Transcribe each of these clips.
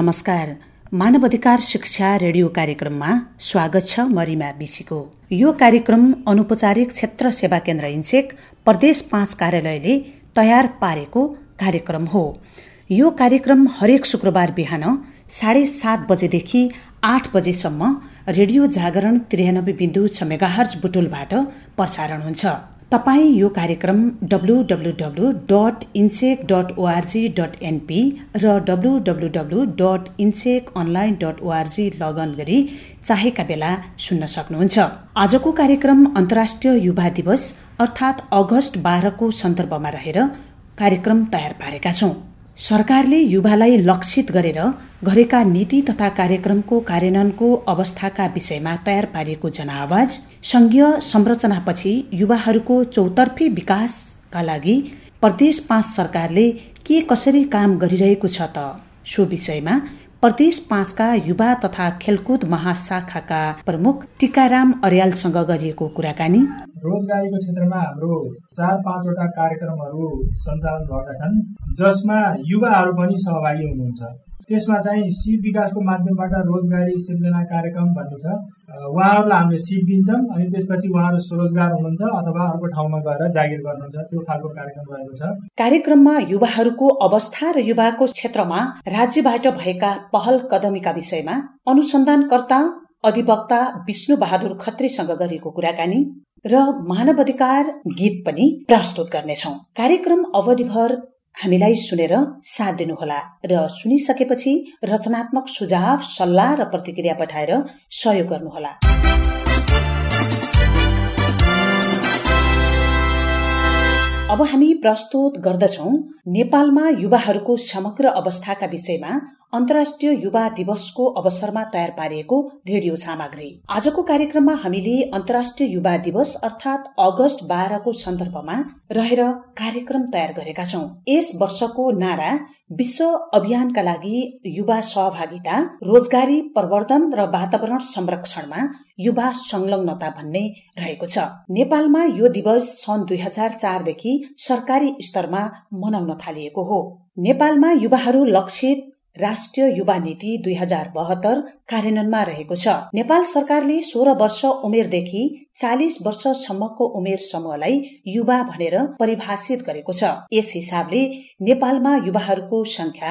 नमस्कार। मानव अधिकार शिक्षा रेडियो कार्यक्रममा स्वागत छ। मरिमा बिसीको यो कार्यक्रम अनौपचारिक क्षेत्र सेवा केन्द्र इन्चेक प्रदेश 5 कार्यालयले तयार पारेको कार्यक्रम हो। यो कार्यक्रम हरेक शुक्रबार बिहान 7:30 बजेदेखि 8 बजेसम्म रेडियो जागरण 93.6 मेगाहर्ज बुटुलबाट प्रसारण हुन्छ। तपाई यो कार्यक्रम www.incek.org.np र www.incekonline.org लगइन गरी चाहेका बेला सुन्न सक्नुहुन्छ। आजको कार्यक्रम अन्तर्राष्ट्रिय युवा दिवस अर्थात् अगस्त 12 को सन्दर्भमा रहेर कार्यक्रम तयार पारेका छौं। सरकारले युवालाई लक्षित गरेर गरेका नीति तथा कार्यक्रमको कार्यान्वयनको अवस्थाका विषयमा तयार पारिएको जनआवाज, संघीय संरचनापछि युवाहरूको चौतर्फी विकासका लागि प्रदेश 5 सरकारले के कसरी काम गरिरहेको छ त, सो विषयमा प्रदेश 5 का युवा तथा खेलकुद महाशाखाका प्रमुख टिकाराम अर्यालसँग गरिएको कुराकानी। रोजगारीको क्षेत्रमा हाम्रो 4-5 वटा कार्यक्रमहरू सञ्चालन भएका छन्, जसमा युवाहरू पनि सहभागी हुनुहुन्छ। त्यसमा चाहिँ सिप विकासको माध्यमबाट रोजगारी सिर्जना कार्यक्रम भन्ने छ। उहाँहरूलाई हामीले सिप दिन्छौँ अनि त्यसपछि उहाँहरू स्वरोजगार हुनुहुन्छ अथवा अर्को ठाउँमा गएर जागिर गर्नुहुन्छ। त्यो खालको कार्यक्रम रहेको छ। कार्यक्रममा युवाहरूको अवस्था र युवाको क्षेत्रमा राज्यबाट भएका पहल कदमीका विषयमा अनुसन्धानकर्ता अधिवक्ता विष्णु बहादुर खत्रीसँग गरेको कुराकानी र मानव अधिकार गीत पनि प्रस्तुत गर्नेछौं। कार्यक्रम अवधिभर हामीलाई सुनेर साथ दिनुहोला र सुनिसकेपछि रचनात्मक सुझाव, सल्लाह र प्रतिक्रिया पठाएर सहयोग गर्नुहोला। अब हामी प्रस्तुत गर्दछौं नेपालमा युवाहरूको समग्र अवस्थाका विषयमा अन्तर्राष्ट्रिय युवा दिवसको अवसरमा तयार पारिएको रेडियो सामग्री। आजको कार्यक्रममा हामीले अन्तर्राष्ट्रिय युवा दिवस अर्थात् अगस्त 12 को सन्दर्भमा रहेर कार्यक्रम तयार गरेका छौं। यस वर्षको नारा विश्व अभियानका लागि युवा सहभागिता, रोजगारी प्रवर्धन र वातावरण संरक्षणमा युवा संलग्नता भन्ने रहेको छ। नेपालमा यो दिवस सन् 2004 देखि सरकारी स्तरमा मनाउन थालिएको हो। नेपालमा युवाहरू लक्षित राष्ट्रिय युवा नीति 2072 कार्यान्वयनमा रहेको छ। नेपाल सरकारले 16 वर्ष उमेरदेखि 40 वर्षसम्मको उमेर समूहलाई युवा भनेर परिभाषित गरेको छ। यस हिसाबले नेपालमा युवाहरूको संख्या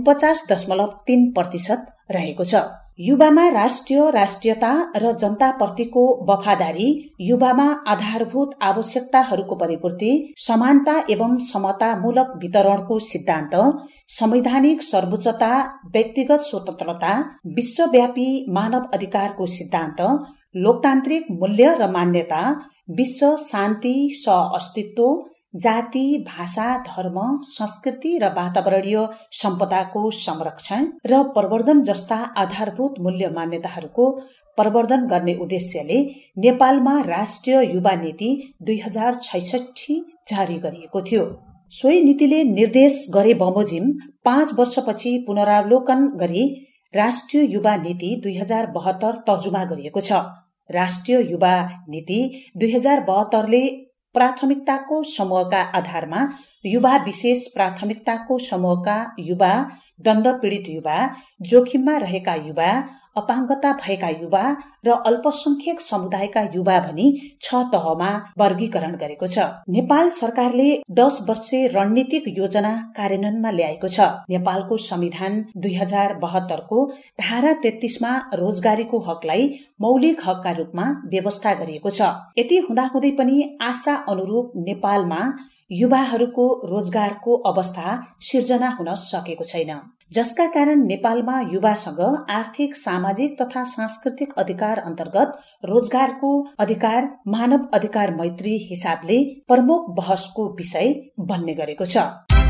49.3% रहेको छ। युवामा राष्ट्रियता र जनताप्रतिको वफादारी, युवामा आधारभूत आवश्यकताहरूको परिपूर्ति, समानता एवं समतामूलक वितरणको सिद्धान्त, संवैधानिक सर्वोच्चता, व्यक्तिगत स्वतन्त्रता, विश्वव्यापी मानव अधिकारको सिद्धान्त, लोकतान्त्रिक मूल्य र मान्यता, विश्व शान्ति, सह-अस्तित्व, जाति, भाषा, धर्म, संस्कृति र वातावरणीय सम्पदाको संरक्षण र प्रवर्धन जस्ता आधारभूत मूल्य मान्यताहरूको प्रवर्धन गर्ने उद्देश्यले नेपालमा राष्ट्रिय युवा नीति 2066 जारी गरिएको थियो। सोही नीतिले निर्देश गरे बमोजिम 5 वर्षपछि पुनरावलोकन गरी राष्ट्रिय युवा नीति 2072 तर्जुमा गरिएको छ। राष्ट्रिय युवा नीति 2072 ले प्राथमिकताको समूहका आधारमा युवा, विशेष प्राथमिकताको समूहका युवा, दण्ड पीड़ित युवा, जोखिममा रहेका युवा, अपाङ्गता भएका युवा र अल्पसंख्यक समुदायका युवा भनी 6 तहमा वर्गीकरण गरेको छ। नेपाल सरकारले 10 वर्षे रणनीतिक योजना कार्यान्वयनमा ल्याएको छ। नेपालको संविधान 2072 को धारा 33 मा रोजगारीको हकलाई मौलिक हकका रूपमा व्यवस्था गरिएको छ। यति हुँदाहुँदै पनि आशा अनुरूप नेपालमा युवाहरूको रोजगारको अवस्था सिर्जना हुन सकेको छैन, जसका कारण नेपालमा युवासँग आर्थिक, सामाजिक तथा सांस्कृतिक अधिकार अन्तर्गत रोजगारको अधिकार मानव अधिकार मैत्री हिसाबले प्रमुख बहसको विषय बन्ने गरेको छ।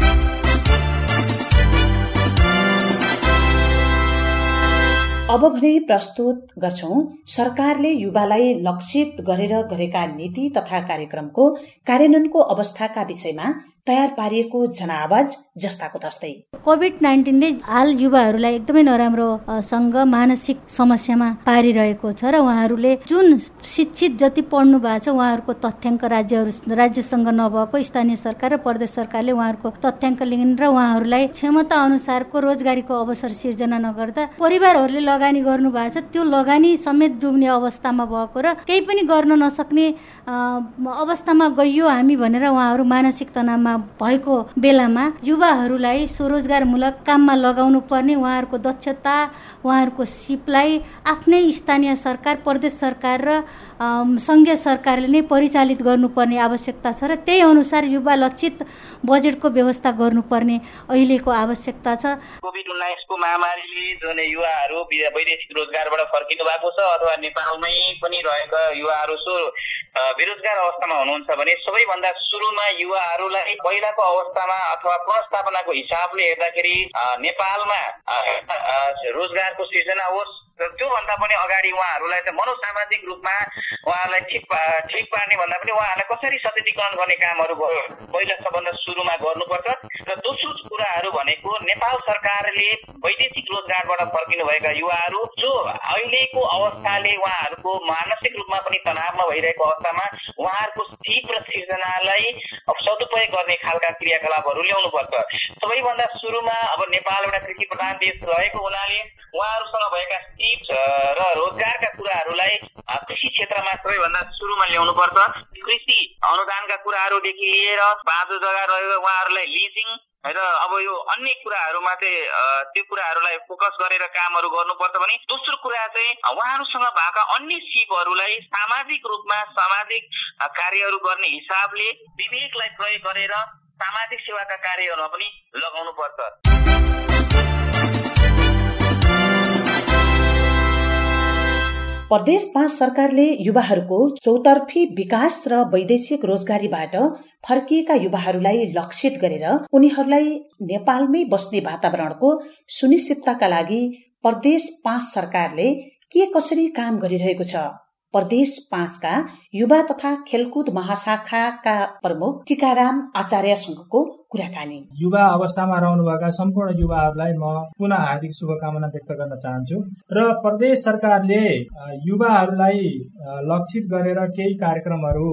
अब भने प्रस्तुत गर्छौं सरकारले युवालाई लक्षित गरेर गरेका नीति तथा कार्यक्रमको कार्यान्वयनको अवस्थाका विषयमा तयार पारिएको जनावाज जस्ताको तस्तै। कोभिड-19ले हाल युवाहरूलाई एकदमै नराम्रो सँग मानसिक समस्यामा पारिरहेको छ र उहाँहरूले जुन शिक्षित जति पढ्नु भएको छ उहाँहरूको तथ्याङ्क राज्यसँग नभएको स्थानीय सरकार र प्रदेश सरकारले उहाँहरूको तथ्याङ्क लिन र उहाँहरूलाई क्षमता अनुसारको रोजगारीको अवसर सिर्जना नगर्दा परिवारहरूले लगानी गर्नु भएको छ त्यो लगानी समेत डुब्ने अवस्थामा भएको र केही पनि गर्न नसक्ने अवस्थामा गइयो हामी भनेर उहाँहरू मानसिक तनावमा भएको बेलामा युवाहरूलाई स्वरोजगारमूलक काममा लगाउनु पर्ने, उहाँहरूको दक्षता उहाँहरूको सिपलाई आफ्नै स्थानीय सरकार प्रदेश सरकार र संघीय सरकारले नै परिचालित गर्नुपर्ने आवश्यकता छ र त्यही अनुसार युवा लक्षित बजेटको व्यवस्था गर्नुपर्ने अहिलेको आवश्यकता छ। कोभिड-19 को महामारीले जुन युवाहरू वैदेशिक रोजगारबाट फर्किनु भएको छ अथवा नेपालमै पनि रहेका युवाहरू बेरोजगार अवस्थामा हुनुहुन्छ भने सबैभन्दा सुरुमा युवाहरूलाई पहिलाको अवस्थामा अथवा पुनर्स्थापनाको हिसाबले हेर्दाखेरि नेपालमा रोजगारको सृजना होस् र त्योभन्दा पनि अगाडि उहाँहरूलाई चाहिँ मनोसामाजिक रूपमा उहाँहरूलाई ठिक पार्ने भन्दा पनि उहाँहरूलाई कसरी सशक्तिकरण गर्ने कामहरू पहिला सबभन्दा सुरुमा गर्नुपर्छ र दोस्रो कुराहरू भनेको नेपाल सरकारले वैदेशिक रोजगारबाट फर्किनुभएका युवाहरू जो अहिलेको अवस्थाले उहाँहरूको मानसिक रूपमा पनि तनावमा भइरहेको अवस्थामा उहाँहरूको सिप र सृजनालाई सदुपयोग गर्ने खालका क्रियाकलापहरू ल्याउनुपर्छ। सबैभन्दा सुरुमा अब नेपाल एउटा कृषि प्रधान देश रहेको हुनाले उहाँहरूसँग भएका सिप र रोजगारका कुराहरूलाई कृषि क्षेत्रमा सबैभन्दा सुरुमा ल्याउनुपर्छ। कृषि अनुदानका कुराहरूदेखि लिएर बाँझो जग्गा रहेको उहाँहरूलाई लिजिङ र अब यो अन्य कुराहरूमा चाहिँ त्यो कुराहरूलाई फोकस गरेर कामहरू गर्नुपर्छ भने दोस्रो कुरा चाहिँ उहाँहरूसँग भएका अन्य सिपहरूलाई सामाजिक रूपमा सामाजिक कार्यहरू गर्ने हिसाबले विवेकलाई प्रयोग गरेर सामाजिक सेवाका कार्यहरूमा पनि लगाउनु पर्छ। प्रदेश 5 सरकारले युवाहरूको चौतर्फी विकास र वैदेशिक रोजगारीबाट फर्किएका युवाहरूलाई लक्षित गरेर उनीहरूलाई नेपालमै बस्ने वातावरणको सुनिश्चितताका लागि प्रदेश 5 सरकारले के कसरी काम गरिरहेको छ? प्रदेश 5 का युवा तथा खेलकुद महाशाखाका प्रमुख टीकाराम आचार्यसँगको कुराकानी। युवा अवस्थामा रहनुभएका सम्पूर्ण युवाहरूलाई म पुनः हार्दिक शुभकामना व्यक्त गर्न चाहन्छु र प्रदेश सरकारले युवाहरूलाई लक्षित गरेर केही कार्यक्रमहरू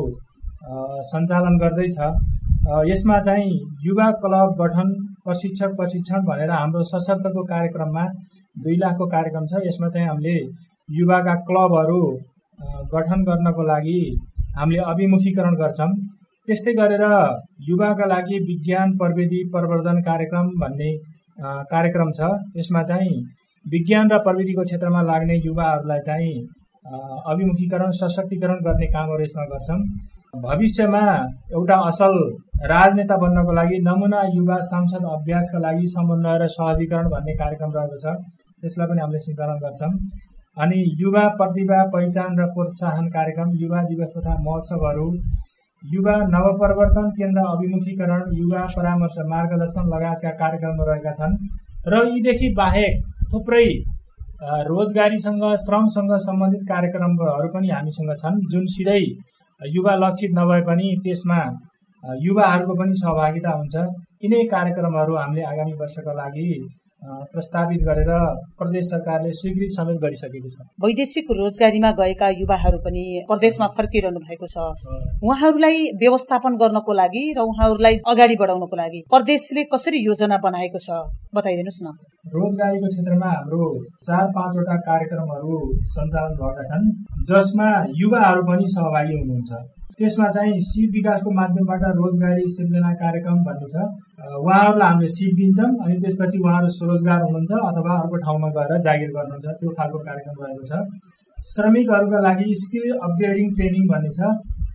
सञ्चालन गर्दैछ। यसमा चाहिँ युवा क्लब गठन प्रशिक्षण भनेर हाम्रो सशर्तको कार्यक्रममा 2 लाखको कार्यक्रम छ। यसमा चाहिँ हामीले युवाका क्लबहरू गठन गर्नको लागि हामीले अभिमुखीकरण गर्छौं। त्यस्तै गरेर युवाका लागि विज्ञान प्रविधि प्रवर्धन कार्यक्रम भन्ने कार्यक्रम छ। यसमा चाहिँ विज्ञान र प्रविधिको क्षेत्रमा लाग्ने युवाहरूलाई चाहिँ अभिमुखीकरण सशक्तिकरण गर्ने कामहरू यसमा गर्छौं। भविष्यमा एउटा असल राजनेता बन्नको लागि नमुना युवा सांसद अभ्यासका लागि समन्वय र सहजीकरण भन्ने कार्यक्रम रहेको छ। त्यसलाई पनि हामीले सञ्चालन गर्छौं। अनि युवा प्रतिभा पहिचान र प्रोत्साहन कार्यक्रम, युवा दिवस तथा महोत्सवहरू, युवा नवप्रवर्तन केन्द्र अभिमुखीकरण, युवा परामर्श मार्गदर्शन लगायतका कार्यक्रमहरू रहेका छन्। र यीदेखि बाहेक थुप्रै रोजगारीसँग श्रमसँग सम्बन्धित कार्यक्रमहरू पनि हामीसँग छन्, जुन सिधै युवा लक्षित नभए पनि त्यसमा युवाहरूको पनि सहभागिता हुन्छ। यिनै कार्यक्रमहरू हामीले आगामी वर्षका लागि प्रस्तावित गरेर प्रदेश सरकारले स्वीकृति समेत गरिसकेको छ। वैदेशिक रोजगारीमा गएका युवाहरू पनि प्रदेशमा फर्किरहनु भएको छ। उहाँहरूलाई व्यवस्थापन गर्नको लागि र उहाँहरूलाई अगाडि बढाउनको लागि प्रदेशले कसरी योजना बनाएको छ बताइदिनुस् न। रोजगारीको क्षेत्रमा हाम्रो 4-5 वटा कार्यक्रमहरू सञ्चालन भएका छन्, जसमा युवाहरू पनि सहभागी हुनुहुन्छ। त्यसमा चाहिँ सिप विकासको माध्यमबाट रोजगारी सिर्जना कार्यक्रम भन्ने छ। उहाँहरूलाई हामीले सिप दिन्छौँ अनि त्यसपछि उहाँहरू स्वरोजगार हुनुहुन्छ अथवा अर्को ठाउँमा गएर जागिर गर्नुहुन्छ, त्यो खालको कार्यक्रम रहेको छ। श्रमिकहरूका लागि स्किल अपग्रेडिङ ट्रेनिङ भन्ने छ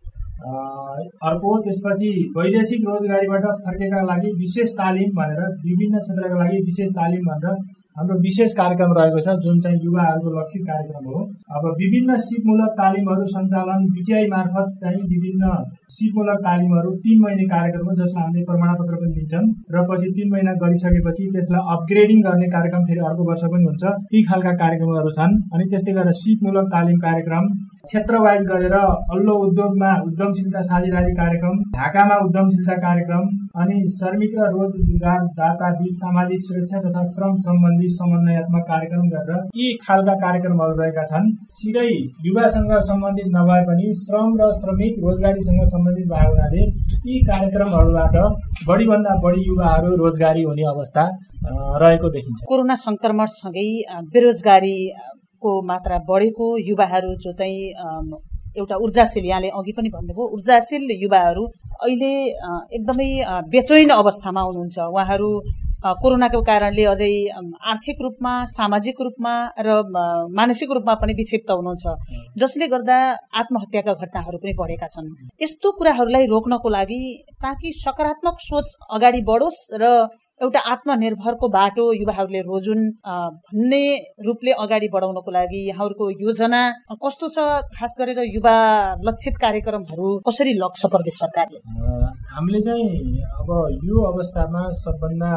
अर्को। त्यसपछि वैदेशिक रोजगारीबाट फर्केका लागि विशेष तालिम भनेर, विभिन्न क्षेत्रका लागि विशेष तालिम भनेर हाम्रो विशेष कार्यक्रम रहेको छ जुन चाहिँ युवाहरूको लक्षित कार्यक्रम हो। अब विभिन्न सिपमूलक तालिमहरू सञ्चालन बीटीआई मार्फत चाहिँ विभिन्न सिपमूलक तालिमहरू 3 महिने कार्यक्रम हो जसलाई हामीले प्रमाणपत्र पनि दिन्छौँ र पछि 3 महिना गरिसकेपछि त्यसलाई अपग्रेडिङ गर्ने कार्यक्रम फेरि अर्को वर्ष पनि हुन्छ। ती खालका कार्यक्रमहरू छन्। अनि त्यस्तै गरेर सिपमूलक तालिम कार्यक्रम, क्षेत्रवाइज गरेर अल्लो उद्योगमा उद्यमशीलता साझेदारी कार्यक्रम, ढाकामा उद्यमशीलता कार्यक्रम, अनि श्रमिक र रोजगारदाता बीच सामाजिक सुरक्षा तथा श्रम सम्बन्धी समन्वयात्मक कार्यक्रम गरेर यी खालका कार्यक्रमहरू रहेका छन्। सिधै युवासँग सम्बन्धित नभए पनि श्रम र श्रमिक रोजगारीसँग सम्बन्धित भएको हुनाले यी कार्यक्रमहरूबाट बढीभन्दा बढी युवाहरू रोजगारी हुने अवस्था रहेको देखिन्छ। कोरोना संक्रमणसँगै बेरोजगारीको मात्रा बढेको, युवाहरू जो चाहिँ एउटा ऊर्जाशील, यहाँले अघि पनि भन्नुभयो ऊर्जाशील युवाहरू अहिले एकदमै बेचैन अवस्थामा हुनुहुन्छ। उहाँहरू कोरोनाको कारणले अझै आर्थिक रूपमा, सामाजिक रूपमा र मानसिक रूपमा पनि विक्षिप्त हुनुहुन्छ, जसले गर्दा आत्महत्याका घटनाहरू पनि बढेका छन्। यस्तो कुराहरूलाई रोक्नको लागि ताकि सकारात्मक सोच अगाडि बढोस् र एउटा आत्मनिर्भरको बाटो युवाहरूले रोजुन् भन्ने रूपले अगाडि बढाउनको लागि यहाँहरूको योजना कस्तो छ? खास गरेर युवा लक्षित कार्यक्रमहरू कसरी लग्छ प्रदेश सरकारले? हामीले चाहिँ अब यो अवस्थामा सबभन्दा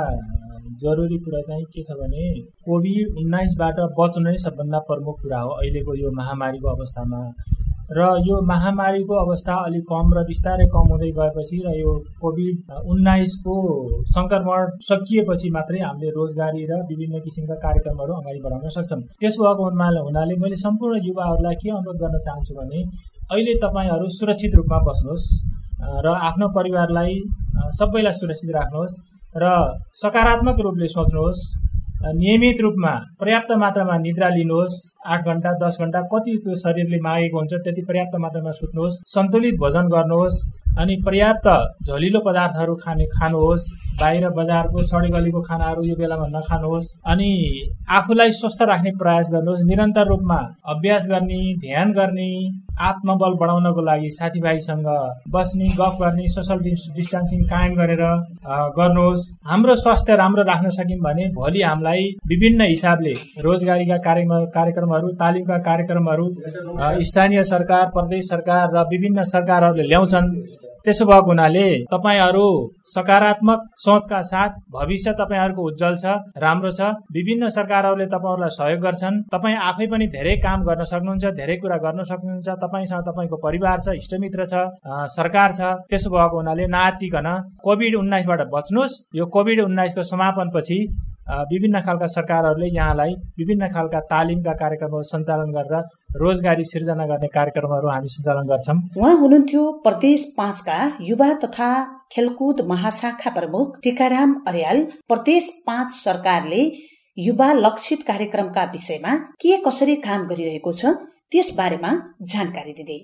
जरुरी कुरा चाहिँ के छ भने कोभिड-19बाट बच्नु नै सबभन्दा प्रमुख कुरा हो अहिलेको यो महामारीको अवस्थामा। र यो महामारीको अवस्था अलिक कम र बिस्तारै कम हुँदै गएपछि र यो कोभिड-19 को संक्रमण सकिएपछि मात्रै हामीले रोजगारी र विभिन्न किसिमका कार्यक्रमहरू अगाडि बढाउन सक्छौँ। त्यसो भएको हुनाले मैले सम्पूर्ण युवाहरूलाई के अनुरोध गर्न चाहन्छु भने अहिले तपाईहरू सुरक्षित रूपमा बस्नुहोस् र आफ्नो परिवारलाई सबैलाई सुरक्षित राख्नुहोस् र सकारात्मक रूपले सोच्नुहोस्। नियमित रूपमा पर्याप्त मात्रामा निद्रा लिनुहोस्। 8 घण्टा 10 घण्टा कति त्यो शरीरले मागेको हुन्छ त्यति पर्याप्त मात्रामा सुत्नुहोस्। सन्तुलित भोजन गर्नुहोस् अनि पर्याप्त झलिलो पदार्थहरू खानुहोस्। बाहिर बजारको सडेगलीको खानाहरू यो बेलामा नखानुहोस्। अनि आफूलाई स्वस्थ राख्ने प्रयास गर्नुहोस्। निरन्तर रूपमा अभ्यास गर्ने, ध्यान गर्ने, आत्मबल बढाउनको लागि साथीभाइसँग बस्ने, गफ गर्ने, सोशल डिस्टेन्सिङ कायम गरेर गर्नुहोस्। हाम्रो स्वास्थ्य राम्रो राख्न सक्यौं भने भोलि हामीलाई विभिन्न हिसाबले रोजगारीका कार्यक्रमहरू, तालिमका कार्यक्रमहरू स्थानीय सरकार, प्रदेश सरकार र विभिन्न सरकारहरूले ल्याउँछन्। त्यसो भएको हुनाले तपाईहरू सकारात्मक सोचका साथ भविष्य तपाईहरूको उज्जवल छ, राम्रो छ। विभिन्न सरकारहरूले तपाईहरूलाई सहयोग गर्छन्। तपाईँ आफै पनि धेरै काम गर्न सक्नुहुन्छ, धेरै कुरा गर्न सक्नुहुन्छ। तपाईसँग तपाईको परिवार छ, इष्टमित्र छ, सरकार छ। त्यसो भएको हुनाले नआत्तिकन कोभिड-19बाट बच्नुहोस्। यो कोभिड-19 को समापनपछि विभिन्न खालका सरकारहरूले यहाँलाई विभिन्न खालका तालिमका कार्यक्रमहरू सञ्चालन गरेर रोजगारी सिर्जना गर्ने कार्यक्रमहरू हामी सञ्चालन गर्छौं। उहाँ हुनुहुन्थ्यो प्रदेश 5 का युवा तथा खेलकुद महाशाखा प्रमुख टीकाराम अर्याल। प्रदेश 5 सरकारले युवा लक्षित कार्यक्रमका विषयमा के कसरी काम गरिरहेको छ त्यस बारेमा जानकारी दिँदै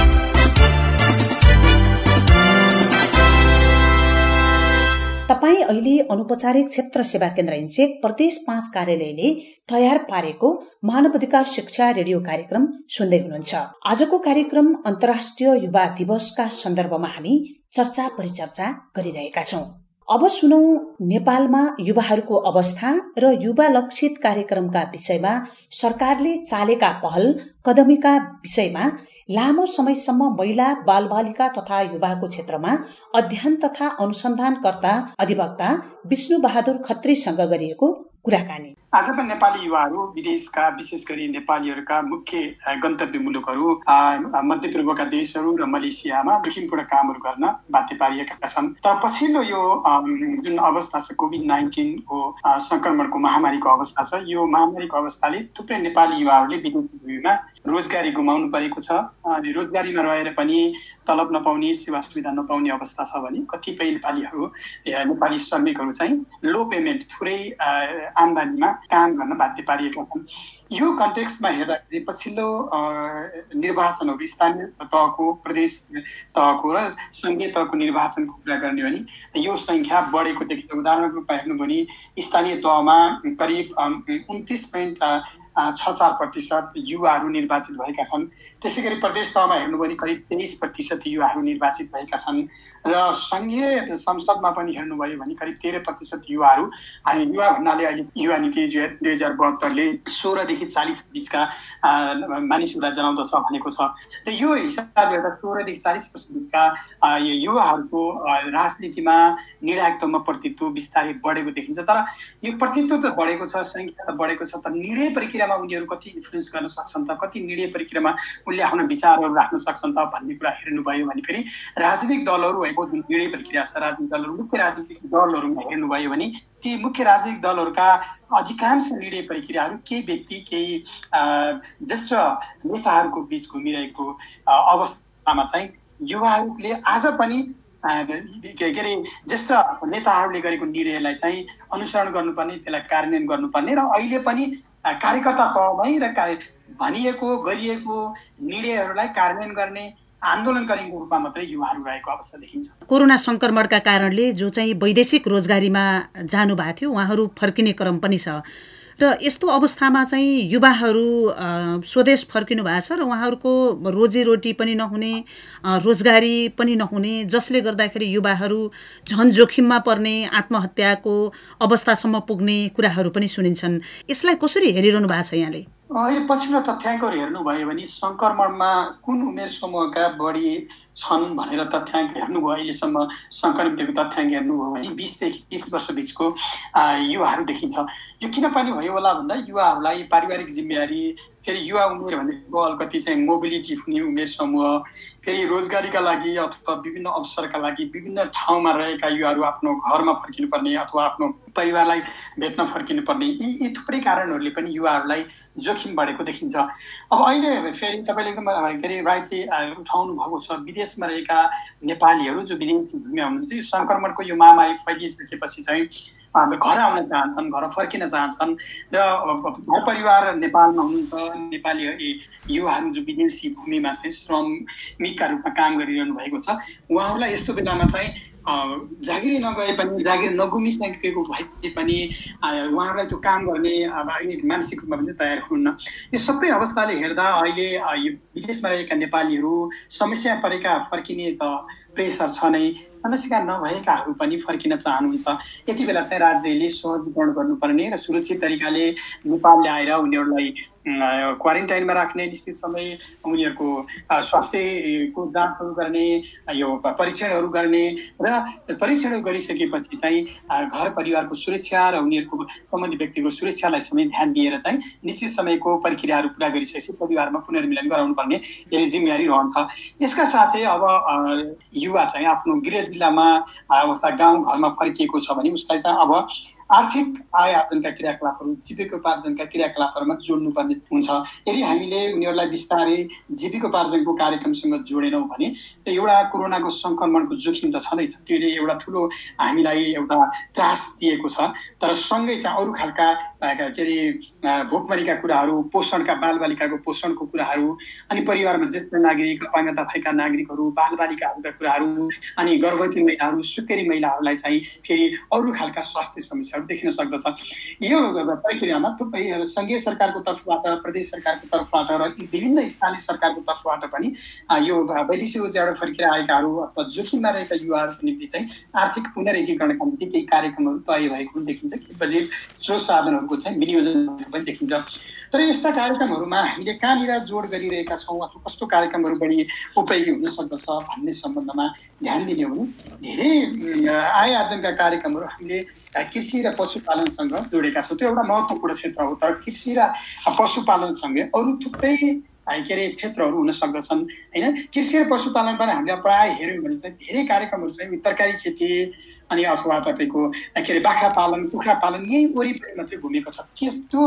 तपाई अहिले अनौपचारिक क्षेत्र सेवा केन्द्र इन्चेक प्रदेश 5 कार्यालयले तयार पारेको मानव अधिकार शिक्षा रेडियो कार्यक्रम सुन्दै हुनुहुन्छ। आजको कार्यक्रम अन्तर्राष्ट्रिय युवा दिवसका सन्दर्भमा हामी चर्चा परिचर्चा गरिरहेका छौं। अब सुनौ नेपालमा युवाहरूको अवस्था र युवा लक्षित कार्यक्रमका विषयमा सरकारले चालेका पहल कदमीका विषयमा लामो समयसम्म महिला, बालबालिका तथा युवाको क्षेत्रमा अध्ययन तथा अनुसन्धानकर्ता अधिवक्ता विष्णु बहादुर खत्रीसँग गरिएको कुराकानी। आज पनि नेपाली युवाहरू विदेशका, विशेष गरी नेपालीहरूका मुख्य गन्तव्य मुलुकहरू मध्यपूर्वका देशहरू र मलेसियामा विभिन्न कामहरू गर्न बाध्य पारिएका छन्। तर पछिल्लो यो जुन अवस्था छ कोभिड-19 को संक्रमणको महामारीको अवस्था छ, यो महामारीको अवस्थाले थुप्रै नेपाली युवाहरूले विदेशमा रोजगारी गुमाउनु परेको छ। अनि रोजगारीमा रहेर पनि तलब नपाउने, सेवा सुविधा नपाउने अवस्था छ भने कतिपय नेपाली श्रमिकहरू चाहिँ लो पेमेन्ट, थोरै आम्दानीमा काम गर्न बाध्य पारिएका छन्। यो कन्टेक्स्टमा हेर्दाखेरि पछिल्लो निर्वाचनहरू स्थानीय तहको, प्रदेश तहको र संघीय तहको निर्वाचनको कुरा गर्ने भने यो संख्या बढेको देखिन्छ। उदाहरणको रूपमा हेर्नु भने स्थानीय तहमा करिब 29.64% युवाहरू निर्वाचित भएका छन्। त्यसै गरी प्रदेश तहमा हेर्नु भने करिब 23% युवाहरू निर्वाचित भएका छन्। र सङ्घीय संसदमा पनि हेर्नुभयो भने करिब 13% युवाहरू, युवा भन्नाले अहिले युवा नीति 2072ले 16 देखि 40 बिचका मानिसहरूलाई जनाउँदछ भनेको छ। र यो हिसाबले हेर्दा 16 देखि 40% बिचका युवाहरूको राजनीतिमा निर्णायकत्वमा प्रतित्व बिस्तारै बढेको देखिन्छ। तर यो प्रतित्व त बढेको छ, सङ्ख्या त बढेको छ, तर निर्णय प्रक्रियामा उनीहरू कति इन्फ्लुएन्स गर्न सक्छन् त, कति निर्णय प्रक्रियामा उनले आफ्नो विचारहरू राख्न सक्छन् त भन्ने कुरा हेर्नुभयो भने फेरि राजनीतिक दलहरू भएको जुन निर्णय प्रक्रिया छ, राजनीतिक दलहरू, मुख्य राजनीतिक दलहरूमा हेर्नुभयो भने ती मुख्य राजनीतिक दलहरूका अधिकांश निर्णय प्रक्रियाहरू केही व्यक्ति, केही ज्येष्ठ नेताहरूको बीच घुमिरहेको अवस्थामा चाहिँ युवाहरूले आज पनि के अरे ज्येष्ठ नेताहरूले गरेको निर्णयलाई चाहिँ अनुसरण गर्नुपर्ने, त्यसलाई कार्यान्वयन गर्नुपर्ने र अहिले पनि कार्यकर्ता तहमै र भनिएको गरिएको निर्णयहरूलाई कार्यान्वयन गर्ने, आन्दोलन गरेको रूपमा मात्रै युवाहरू रहेको अवस्था देखिन्छ। कोरोना संक्रमणका कारणले जो चाहिँ वैदेशिक रोजगारीमा जानुभएको थियो उहाँहरू फर्किने क्रम पनि छ र यस्तो अवस्थामा चाहिँ युवाहरू स्वदेश फर्किनु भएको छ र उहाँहरूको रोजीरोटी पनि नहुने, रोजगारी पनि नहुने, जसले गर्दाखेरि युवाहरू झन् जोखिममा पर्ने, आत्महत्याको अवस्थासम्म पुग्ने कुराहरू पनि सुनिन्छन्। यसलाई कसरी हेरिरहनु भएको छ यहाँले? यो पछिल्लो तथ्याङ्कहरू हेर्नुभयो भने सङ्क्रमणमा कुन उमेर समूहका बढी छन् भनेर तथ्याङ्क हेर्नुभयो, अहिलेसम्म सङ्क्रमितको तथ्याङ्क हेर्नुभयो भने 20 देखि 30 वर्ष बिचको युवाहरू देखिन्छ। यो किन पनि भयो होला भन्दा युवाहरूलाई पारिवारिक जिम्मेवारी, फेरि युवा उमेर भनेको अलिकति चाहिँ मोबिलिटी हुने उमेर समूह, फेरि रोजगारीका लागि अथवा विभिन्न अवसरका लागि विभिन्न ठाउँमा रहेका युवाहरू आफ्नो घरमा फर्किनुपर्ने अथवा आफ्नो परिवारलाई भेट्न फर्किनुपर्ने, यी थुप्रै कारणहरूले पनि युवाहरूलाई जोखिम बढेको देखिन्छ। अब अहिले फेरि तपाईँले एकदम के अरे राइटली उठाउनु भएको छ, विदेशमा रहेका नेपालीहरू जो विदेशी भूमिमा हुनुहुन्छ, यो सङ्क्रमणको यो महामारी फैलिसकेपछि चाहिँ घर आउन चाहन्छन्, घर फर्किन चाहन्छन् र घर परिवार नेपालमा हुनुहुन्छ नेपाली युवाहरू जो विदेशी भूमिमा चाहिँ श्रमिकका रूपमा काम गरिरहनु भएको छ, उहाँहरूलाई यस्तो बेलामा चाहिँ जागिर नगए पनि, जागिर नगुमिसकेको भए पनि उहाँहरूलाई त्यो काम गर्ने मानसिक रूपमा पनि तयार हुनुहुन्न। यो सबै अवस्थाले हेर्दा अहिले यो विदेशमा रहेका नेपालीहरू समस्या परेका फर्किने त प्रेसर छ नै, समस्या नभएकाहरू पनि फर्किन चाहनुहुन्छ। यति बेला चाहिँ राज्यले सहजीकरण गर्नुपर्ने र सुरक्षित तरिकाले नेपाल ल्याएर उनीहरूलाई क्वारेन्टाइनमा राख्ने, निश्चित समय उनीहरूको स्वास्थ्यको जाँचहरू गर्ने, यो परीक्षणहरू गर्ने र परीक्षणहरू गरिसकेपछि चाहिँ घर परिवारको सुरक्षा र उनीहरूको सम्बन्धित व्यक्तिको सुरक्षालाई समेत ध्यान दिएर चाहिँ निश्चित समयको प्रक्रियाहरू पुरा गरिसकेपछि परिवारमा पुनर्मिलन गराउनु पर्ने यसले जिम्मेवारी रहन्छ। यसका साथै अब युवा चाहिँ आफ्नो गृह जिल्लामा अथवा गाउँघरमा फर्किएको छ भने उसलाई चाहिँ अब आर्थिक आय आर्जनका क्रियाकलापहरू, जीविकोपार्जनका क्रियाकलापहरूमा जोड्नुपर्ने हुन्छ। यदि हामीले उनीहरूलाई बिस्तारै जीविकोपार्जनको कार्यक्रमसँग जोडेनौँ भने एउटा कोरोनाको सङ्क्रमणको जोखिम त छँदैछ, त्यसले एउटा ठुलो हामीलाई एउटा त्रास दिएको छ, तर सँगै चाहिँ अरू खालका के अरे भोकमरीका कुराहरू, पोषणका बालबालिकाको पोषणको कुराहरू, अनि परिवारमा ज्येष्ठ नागरिक, अपाङ्गता भएका नागरिकहरू, बालबालिकाहरूका कुराहरू, अनि गर्भवती महिलाहरू, सुत्केरी महिलाहरूलाई चाहिँ फेरि अरू खालका स्वास्थ्य समस्या देखिन सक्दछ। यो प्रक्रियामा थुप्रै सङ्घीय सरकारको तर्फबाट, प्रदेश सरकारको तर्फबाट र विभिन्न स्थानीय सरकारको तर्फबाट पनि यो वैदेशिक रोजगार फर्केर आएकाहरू अथवा जोखिममा रहेका युवाहरूको निम्ति चाहिँ आर्थिक पुनरेकीकरणका निम्ति केही कार्यक्रमहरू तय भएको देखिन्छ, केही बजेट स्रोत साधनहरूको चाहिँ विनियोजन पनि देखिन्छ। तर यस्ता कार्यक्रमहरूमा हामीले कहाँनिर जोड गरिरहेका छौँ अथवा कस्तो कार्यक्रमहरू बढी उपयोगी हुन सक्दछ भन्ने सम्बन्धमा ध्यान दिने हो भने धेरै आय आर्जनका कार्यक्रमहरू हामीले कृषि र पशुपालनसँग जोडेका छौँ। त्यो एउटा महत्त्वपूर्ण क्षेत्र हो, तर कृषि र पशुपालनसँगै अरू थुप्रै के अरे क्षेत्रहरू हुन सक्दछन् होइन। कृषि र पशुपालनबाट हामीले प्रायः हेऱ्यौँ भने चाहिँ धेरै कार्यक्रमहरू चाहिँ तरकारी खेती अनि अथवा तपाईँको के अरे बाख्रा पालन, कुखुरा पालन यही वरिपरि मात्रै घुमेको छ। त्यो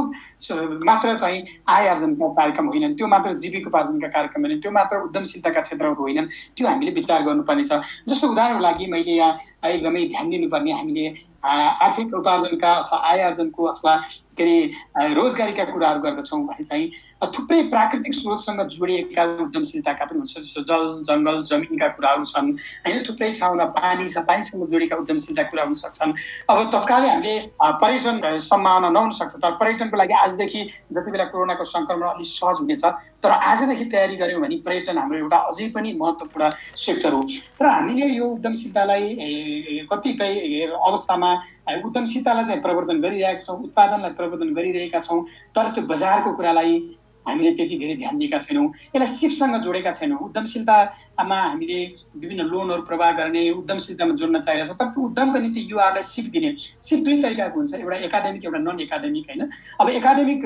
मात्र चाहिँ आय आर्जनका कार्यक्रम होइनन्, त्यो मात्र जीविकोपार्जनका कार्यक्रम होइनन्, त्यो मात्र उद्यमशीलताका क्षेत्रहरू होइनन्, त्यो हामीले विचार गर्नुपर्ने छ। जस्तो उदाहरणको लागि मैले यहाँ एकदमै ध्यान दिनुपर्ने, हामीले आर्थिक उपार्जनका अथवा आय आर्जनको अथवा के अरे रोजगारीका कुराहरू गर्दछौँ भने चाहिँ थुप्रै प्राकृतिक स्रोतसँग जोडिएका उद्यमशीलताका पनि हुन्छ। जस्तो जल जङ्गल जमिनका कुराहरू छन् होइन, थुप्रै ठाउँमा पानी छ, पानीसँग जोडिएका उद्यमशीलता कुरा हुन सक्छन्। अब तत्कालै हामीले पर्यटन सम्भावना नहुन सक्छ, तर पर्यटनको लागि आजदेखि जति बेला कोरोनाको संक्रमण अलिक सहज हुनेछ, तर आजदेखि तयारी गऱ्यौँ भने पर्यटन हाम्रो एउटा अझै पनि महत्त्वपूर्ण सेक्टर हो। तर हामीले यो उद्यमशीलतालाई कतिपय अवस्थामा उद्यमशीलतालाई चाहिँ प्रवर्धन गरिरहेका छौँ, उत्पादनलाई प्रवर्धन गरिरहेका छौँ, तर त्यो बजारको कुरालाई हामीले त्यति धेरै ध्यान दिएका छैनौँ, यसलाई सिपसँग जोडेका छैनौँ। उद्यमशीलतामा हामीले विभिन्न लोनहरू प्रवाह गर्ने, उद्यमशीलतामा जोड्न चाहिरहेको छ, तर त्यो उद्यमको निम्ति युवाहरूलाई सिप दिने, सिप दुई तरिकाको हुन्छ, एउटा एकाडेमिक एउटा नन एकाडेमिक होइन। अब एकाडेमिक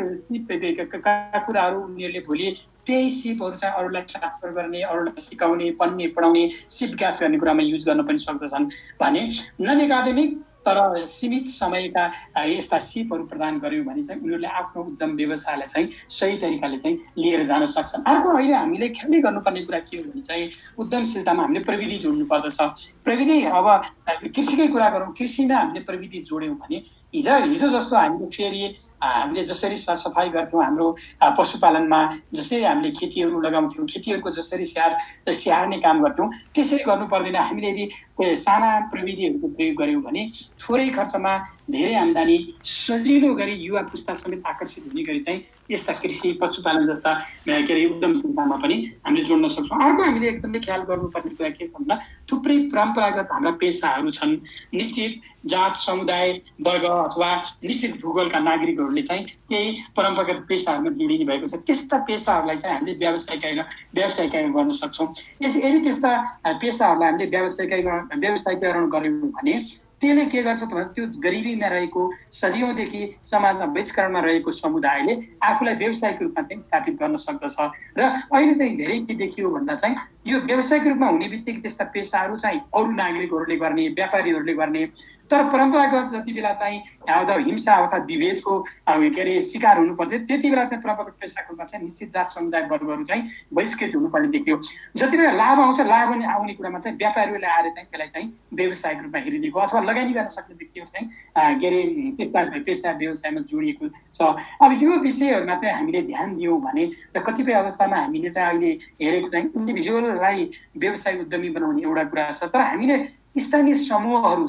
सिपका कुराहरू उनीहरूले भोलि त्यही सिपहरू चाहिँ अरूलाई ट्रान्सफर गर्ने, अरूलाई सिकाउने, पढ्ने पढाउने, सिप विकास गर्ने कुरामा युज गर्न पनि सक्दछन् भने नन एकाडेमिक तर सीमित समयका यस्ता सिपहरू प्रदान गर्यौँ भने चाहिँ उनीहरूले आफ्नो उद्यम व्यवसायलाई चाहिँ सही तरिकाले चाहिँ लिएर जान सक्छन्। अर्को अहिले हामीले ख्यालै गर्नुपर्ने कुरा के हो भने चाहिँ उद्यमशीलतामा हामीले प्रविधि जोड्नु पर्दछ। प्रविधि अब कृषिकै कुरा गरौँ, कृषिमा हामीले प्रविधि जोड्यौँ भने हिजो जस्तो हामीले फेरि हामीले जसरी सरसफाइ गर्थ्यौँ हाम्रो पशुपालनमा, जसरी हामीले खेतीहरू लगाउँथ्यौँ, खेतीहरूको जसरी स्याहार्ने काम गर्थ्यौँ, त्यसरी गर्नु पर्दैन। हामीले यदि साना प्रविधिहरूको प्रयोग गऱ्यौँ भने थोरै खर्चमा धेरै आम्दानी सजिलो गरी युवा पुस्ता समेत आकर्षित हुने गरी चाहिँ यस्ता कृषि पशुपालन जस्ता उद्यमशीलतामा पनि हामीले जोड्न सक्छौँ। अर्को हामीले एकदमै ख्याल गर्नुपर्ने कुरा के छ भन्दा थुप्रै परम्परागत हाम्रा पेसाहरू छन्। निश्चित जात समुदाय वर्ग अथवा निश्चित भूगोलका नागरिकहरूले चाहिँ केही परम्परागत पेसाहरूमा जोडिने भएको छ। त्यस्ता पेसाहरूलाई चाहिँ हामीले व्यावसायिकरण गर्न सक्छौँ। यदि त्यस्ता पेसाहरूलाई हामीले व्यावसायिकरण गऱ्यौँ भने त्यसले के गर्छ त भने त्यो गरिबीमा रहेको सदियौँदेखि समाजमा बहिष्करणमा रहेको समुदायले आफूलाई व्यावसायिक रूपमा चाहिँ स्थापित गर्न सक्दछ। र अहिले चाहिँ धेरै के देखियो भन्दा चाहिँ यो व्यावसायिक रूपमा हुने बित्तिकै त्यस्ता पेसाहरू चाहिँ अरू नागरिकहरूले गर्ने, व्यापारीहरूले गर्ने, तर परम्परागत जति बेला चाहिँ हिंसा अर्थात् विभेदको शिकार हुनुपर्थ्यो त्यति बेला चाहिँ परम्परागत पेसाको रूपमा चाहिँ निश्चित जात समुदाय वर्गहरू चाहिँ बहिष्कृत हुनुपर्ने देखियो। जति बेला लाभ आउँछ, लाभ आउने कुरामा चाहिँ व्यापारीहरूले आएर चाहिँ त्यसलाई चाहिँ व्यावसायिक रूपमा हेरिदिएको अथवा लगानी गर्न सक्ने व्यक्तिहरू चाहिँ त्यस्ता पेसा व्यवसायमा जोडिएको छ। अब यो विषयहरूमा चाहिँ हामीले ध्यान दियौँ भने र कतिपय अवस्थामा हामीले चाहिँ अहिले हेरेको चाहिँ इन्डिभिजुअललाई व्यवसाय उद्यमी बनाउने एउटा कुरा छ, तर हामीले स्थानीय समूहहरू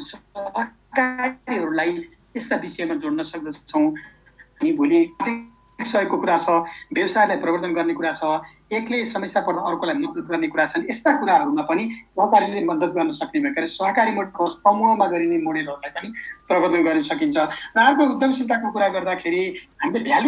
सहकारीहरूलाई यस्ता विषयमा जोड्न सक्दछौँ। अनि भोलि सहयोगको कुरा छ, व्यवसायलाई प्रवर्धन गर्ने कुरा छ, एकले समस्या पर्दा अर्कोलाई मद्दत गर्ने कुरा छन्। यस्ता कुराहरूमा पनि सहकारीले मद्दत गर्न सक्ने भएकाले सहकारी मोडको समूहमा गरिने मोडेलहरूलाई पनि प्रवर्धन गर्न सकिन्छ। र अर्को उद्यमशीलताको कुरा गर्दाखेरि हामीले भ्यालु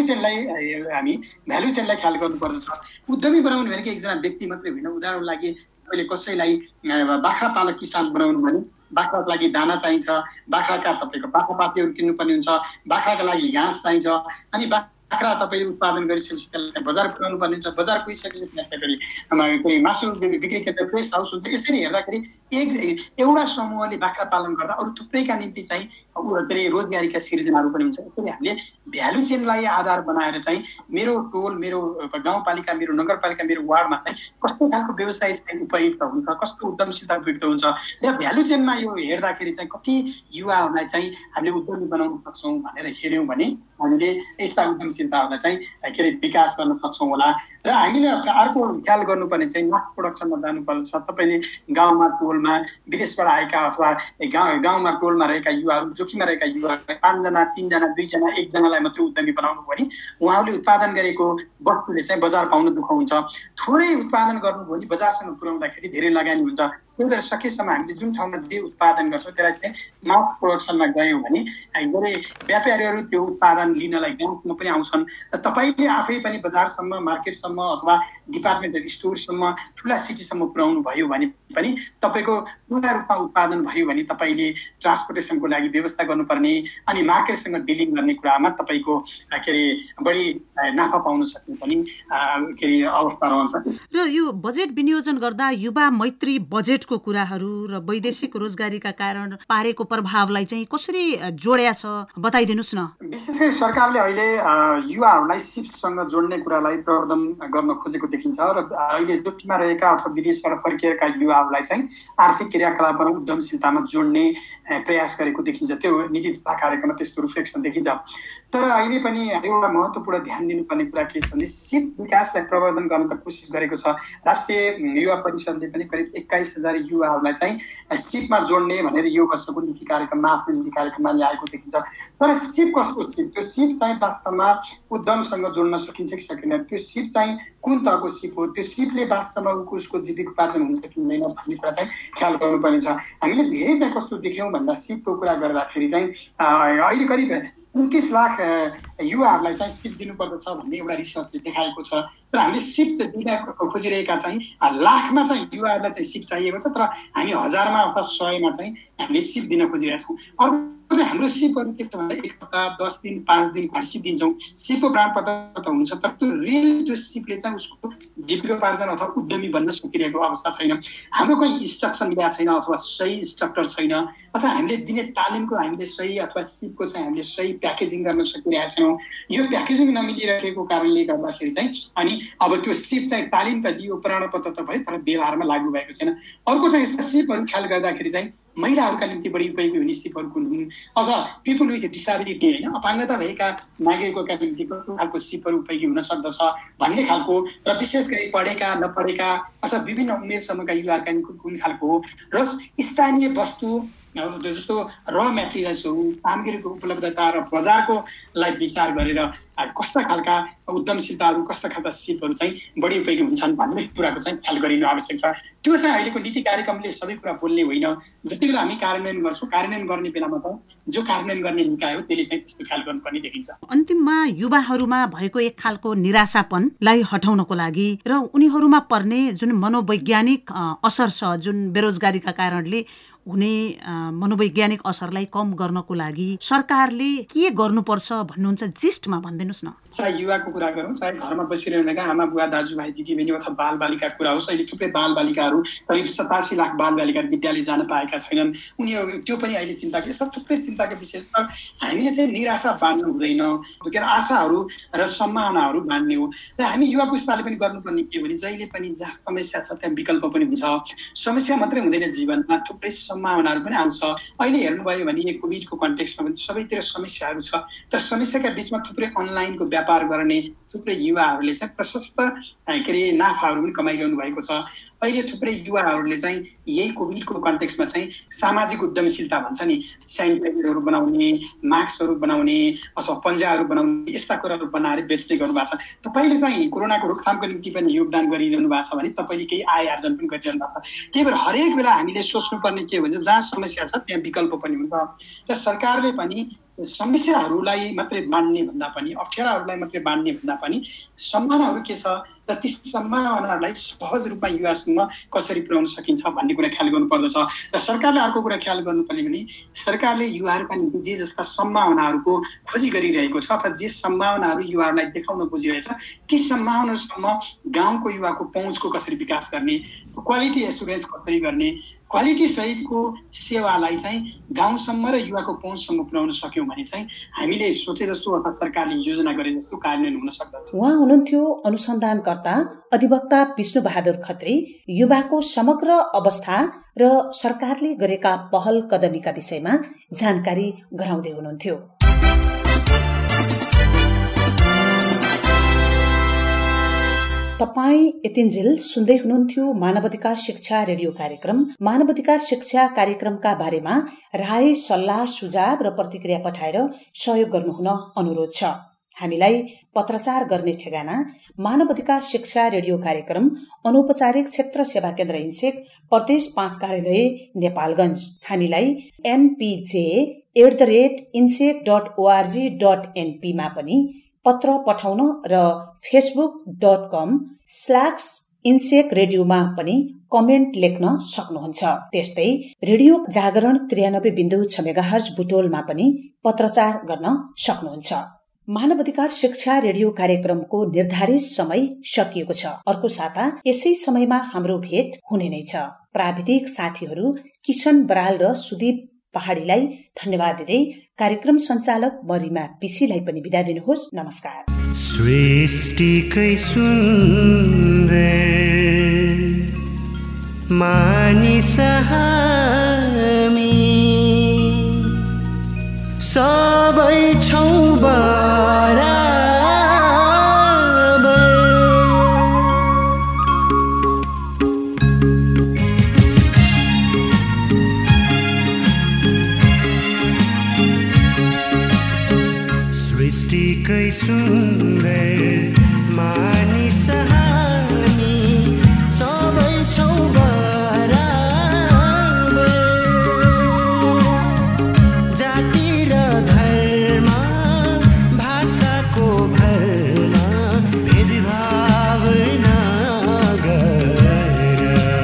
चेनलाई ख्याल गर्नुपर्दछ। उद्यमी बनाउनु भनेको एकजना व्यक्ति मात्रै होइन। उदाहरणको लागि अहिले कसैलाई बाख्रा पालक किसान बनाउनु भने बाख्राको लागि दाना चाहिन्छ, बाख्राका तपाईँको पाखापातीहरू किन्नुपर्ने हुन्छ, बाख्राका लागि घाँस चाहिन्छ, अनि बाख्रा तपाईँले उत्पादन गरिसकेपछि त्यसलाई बजार पुर्याउनु पर्ने हुन्छ, बजार पुगिसकेपछि त्यसलाई मासु बिक्री केन्द्र फ्रेस हाउस हुन्छ। यसरी हेर्दाखेरि एउटा समूहले बाख्रा पालन गर्दा अरू थुप्रैका निम्ति चाहिँ रोजगारीका सिर्जनाहरू पनि हुन्छ। यसरी हामीले भ्यालु चेनलाई आधार बनाएर चाहिँ मेरो टोल, मेरो गाउँपालिका, मेरो नगरपालिका, मेरो वार्डमा चाहिँ कस्तो खालको व्यवसाय चाहिँ उपयुक्त हुन्छ, कस्तो उद्यमशीलता उपयुक्त हुन्छ, र भ्यालु चेनमा यो हेर्दाखेरि चाहिँ कति युवाहरूलाई चाहिँ हामीले उद्यमी बनाउन सक्छौँ भनेर हेऱ्यौँ भने हामीले यस्ता उद्यमशीलताहरूलाई चाहिँ विकास गर्न सक्छौँ होला। र हामीले अर्को ख्याल गर्नुपर्ने चाहिँ मास प्रोडक्सनमा जानुपर्छ। तपाईँले गाउँमा टोलमा विदेशबाट आएका अथवा गाउँमा टोलमा रहेका युवाहरू, जोखिममा रहेका युवाहरूलाई 5 जना, 3 जना, 2 जना, 1 जनालाई मात्रै उद्यमी बनाउनु भने उहाँले उत्पादन गरेको वस्तुले चाहिँ बजार पाउन दुःख हुन्छ। थोरै उत्पादन गर्नु भने बजारसँग पुर्याउँदाखेरि धेरै लगानी हुन्छ। त्यही भएर सकेसम्म हामीले जुन ठाउँमा जे उत्पादन गर्छौँ त्यसलाई चाहिँ मास प्रोडक्सनमा गयौँ भने व्यापारीहरू त्यो उत्पादन लिनलाई गाउँमा पनि आउँछन्। र तपाईँले आफै पनि बजारसम्म, मार्केटसम्म अथवा डिपार्टमेन्टल स्टोरसम्म, ठुला सिटीसम्म पुर्याउनु भयो भने पनि तपाईँको पूर्ण रूपमा उत्पादन भयो भने तपाईँले ट्रान्सपोर्टेसनको लागि व्यवस्था गर्नुपर्ने अनि मार्केटसँग डिलिङ गर्ने कुरामा तपाईँको बढी नाफा पाउन सक्ने पनि अवस्था रहन्छ। र यो बजेट विनियोजन गर्दा युवा मैत्री बजेटको कुराहरू र वैदेशिक रोजगारीका कारण पारेको प्रभावलाई चाहिँ कसरी जोड्या छ बताइदिनुहोस् न। विशेष गरी सरकारले अहिले युवाहरूलाई सिपसँग जोड्ने कुरालाई प्रवर्धन गर्न खोजेको देखिन्छ र अहिले जोखिममा रहेका अथवा विदेशबाट फर्किएका युवाहरूलाई चाहिँ आर्थिक क्रियाकलाप र उद्यमशीलतामा जोड्ने प्रयास गरेको देखिन्छ। त्यो नीति तथा कार्यक्रममा त्यस्तो रिफ्लेक्सन देखिन्छ। तर अहिले पनि एउटा महत्त्वपूर्ण ध्यान दिनुपर्ने कुरा के छ भने सिप विकासलाई प्रवर्धन गर्न त कोसिस गरेको छ। राष्ट्रिय युवा परिषदले पनि करिब 21,000 युवाहरूलाई चाहिँ सिपमा जोड्ने भनेर यो वर्षको नीति कार्यक्रममा आफ्नो नीति कार्यक्रममा ल्याएको देखिन्छ। तर सिप कस्तो सिप, त्यो सिप चाहिँ वास्तवमा उद्यमसँग जोड्न सकिन्छ कि सकिँदैन, त्यो सिप चाहिँ कुन तहको सिप हो, त्यो सिपले वास्तवमा उसको जीविकोपार्जन हुन्छ कि हुँदैन भन्ने कुरा चाहिँ ख्याल गर्नुपर्ने छ। हामीले धेरै चाहिँ कस्तो देख्यौँ भन्दा सिपको कुरा गर्दाखेरि चाहिँ अहिले करिब 29 लाख युवाहरूलाई चाहिँ सिप दिनुपर्दछ भन्ने एउटा रिसर्चले देखाएको छ। तर हामीले सिप दिन खोजिरहेका चाहिँ लाखमा चाहिँ युवाहरूलाई चाहिँ सिप चाहिएको छ, तर हामी हजारमा अथवा 100मा चाहिँ हामीले सिप दिन खोजिरहेका छौँ। अर्को चाहिँ हाम्रो सिपहरू के छ भन्दा 1 हप्ता 10 दिन 5 दिन सिप दिन्छौँ। सिपको प्रमाणपत्र त हुन्छ, तर त्यो रियल त्यो सिपले चाहिँ उसको जीविकोपार्जन अथवा उद्यमी बन्न सकिरहेको अवस्था छैन। हाम्रो कोही इन्स्ट्रक्सन मिलेको छैन अथवा सही इन्स्ट्रक्टर छैन, अथवा हामीले दिने तालिमको हामीले सही अथवा सिपको चाहिँ हामीले सही प्याकेजिङ गर्न सकिरहेका छैनौँ। यो प्याकेजिङ नमिलिरहेको कारणले गर्दाखेरि चाहिँ अनि अब त्यो सिप चाहिँ तालिम त दियो, प्रमाणपत्र त भयो, तर व्यवहारमा लागू भएको छैन। अर्को चाहिँ यस्ता सिपहरू ख्याल गर्दाखेरि चाहिँ महिलाहरूका निम्ति बढी उपयोगी हुने सिपहरू कुन हुन्, अथवा पिपुल विथ डिसेबिलिटी होइन अपाङ्गता भएका नागरिकका निम्ति कुन खालको सिपहरू उपयोगी हुन सक्दछ भन्ने खालको, र विशेष गरी पढेका नपढेका अथवा विभिन्न उमेर समूहका युवाहरूका निम्ति कुन खालको हो, र स्थानीय वस्तु जस्तो र मेटेरियल्सहरू सामग्रीको उपलब्धता र बजारको लाई विचार गरेर कस्ता खालका उद्यमशीलताहरू कस्ता खालका सिपहरू चाहिँ बढी उपयोगी हुन्छन् भन्ने कुराको चाहिँ ख्याल गरिनु आवश्यक छ। त्यो चाहिँ अहिलेको नीति कार्यक्रमले सबै कुरा बोल्ने होइन। जति बेला हामी कार्यान्वयन गर्छौँ, कार्यान्वयन गर्ने बेलामा त जो कार्यान्वयन गर्ने निकाय हो त्यसले चाहिँ त्यस्तो ख्याल गर्नुपर्ने देखिन्छ। अन्तिममा युवाहरूमा भएको एक खालको निराशापनलाई हटाउनको लागि र उनीहरूमा पर्ने जुन मनोवैज्ञानिक असर छ, जुन बेरोजगारीका कारणले हुने मनोवैज्ञानिक असरलाई कम गर्नको लागि सरकारले के गर्नुपर्छ भन्नुहुन्छ, जिस्टमा भनिदिनुहोस् न। चाहे युवाको कुरा गरौँ, चाहे घरमा बसिरहेका आमा बुवा दाजुभाइ दिदीबहिनी अथवा बालबालिका कुरा होस्, अहिले थुप्रै बालबालिकाहरू करिब 87 लाख बालबालिका विद्यालय जान पाएका छैनन्। उनीहरू त्यो पनि अहिले चिन्ताको यस्ता थुप्रै चिन्ताको विषय छ। हामीले चाहिँ निराशा बाँड्नु हुँदैन, के आशाहरू र सम्भावनाहरू बाँड्ने हो। र हामी युवा पुस्ताले पनि गर्नुपर्ने के भने जहिले पनि जहाँ समस्या छ त्यहाँ विकल्प पनि हुन्छ। समस्या मात्रै हुँदैन, जीवनमा थुप्रै सम्भावनाहरू पनि आउँछ। अहिले हेर्नुभयो भने कोभिडको कन्टेक्स्टमा पनि सबैतिर समस्याहरू छ, तर समस्याका बिचमा थुप्रै अनलाइनको व्यापार गर्ने थुप्रै युवाहरूले चाहिँ प्रशस्त नाफाहरू पनि कमाइरहनु भएको छ। अहिले थुप्रै युवाहरूले चाहिँ यही कोभिडको कन्टेक्स्टमा चाहिँ सामाजिक उद्यमशीलता भन्छ नि, सेनिटाइजरहरू बनाउने, मास्कहरू बनाउने अथवा पन्जाहरू बनाउने यस्ता कुराहरू बनाएर बेच्ने गर्नुभएको छ। तपाईँले चाहिँ कोरोनाको रोकथामको निम्ति पनि योगदान गरिरहनु भएको छ भने तपाईँले केही आय आर्जन पनि गरिरहनु भएको छ। त्यही भएर हरेक बेला हामीले सोच्नुपर्ने के भन्छ, जहाँ समस्या छ त्यहाँ विकल्प पनि हुन्छ। र सरकारले पनि समस्याहरूलाई मात्रै बाँड्ने भन्दा पनि, अप्ठ्याराहरूलाई मात्रै बाँड्ने भन्दा पनि सम्भावनाहरू के छ र ती सम्भावनाहरूलाई सहज रूपमा युवासम्म कसरी पुर्याउन सकिन्छ भन्ने कुरा ख्याल गर्नुपर्दछ। र सरकारले अर्को कुरा ख्याल गर्नुपर्ने भने सरकारले युवाहरूका निम्ति जे जस्ता सम्भावनाहरूको खोजी गरिरहेको छ अथवा जे सम्भावनाहरू युवाहरूलाई देखाउन खोजिरहेछ ती सम्भावनाहरूसम्म गाउँको युवाको पहुँचको कसरी विकास गर्ने, क्वालिटी एसुरेन्स कसरी गर्ने, क्वालिटी सहितको सेवालाई चाहिँ गाउँसम्म र युवाको पहुँचसम्म पुर्याउन सक्यौँ भने चाहिँ हामीले सोचे जस्तो अथवा सरकारले योजना गरे जस्तो कार्यान्वयन हुन सक्दछ। उहाँ हुनुहुन्थ्यो अनुसन्धानकर्ता अधिवक्ता विष्णु बहादुर खत्री। युवाको समग्र अवस्था र सरकारले गरेका पहल कदमीका विषयमा जानकारी गराउँदै हुनुहुन्थ्यो। तपाई यतिन्जेल सुन्दै हुनुहुन्थ्यो मानवाधिकार शिक्षा रेडियो कार्यक्रम। मानवाधिकार शिक्षा कार्यक्रमका बारेमा राय, सल्लाह, सुझाव र प्रतिक्रिया पठाएर सहयोग गर्नुहुन अनुरोध छ। हामीलाई पत्रचार गर्ने ठेगाना मानवाधिकार शिक्षा रेडियो कार्यक्रम, अनौपचारिक क्षेत्र सेवा केन्द्र इन्सेक, प्रदेश 5 कार्यालय, नेपालगञ्ज। हामीलाई mpj@insec.org.np मा पनि पत्र पठाउन र facebook.com/insec रेडियोमा पनि कमेन्ट लेख्न सक्नुहुन्छ। त्यस्तै रेडियो जागरण 93.6 मेगाहर्ज बुटोलमा पनि पत्रचार गर्न सक्नुहुन्छ। मानवाधिकार शिक्षा रेडियो कार्यक्रमको निर्धारित समय सकिएको छ। अर्को साता यसै समयमा हाम्रो भेट हुने नै छ। प्राविधिक साथीहरू किशन बराल र सुदीप पहाडीलाई धन्यवाद दिँदै कार्यक्रम सञ्चालक मरिमा पिसीलाई पनि बिदा दिनुहोस्। नमस्कार। सृष्टिकै सुन्दर मानिस हामी सबै छौँ सुन्दर मानिस हामी सबै छौँ बराबर। जाति र धर्म भाषाको भरमा भेदभाव नगर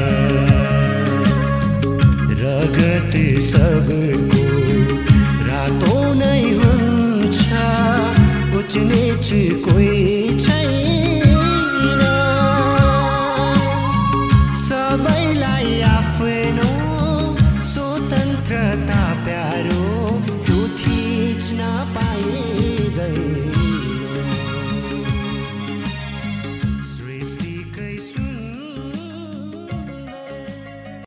रगत सबको रातो नै हुन्छ उच नीच कोही छैन। सबैलाई आफ्नो स्वतन्त्रता प्यारो त्यो थिच्न पाइँदैन।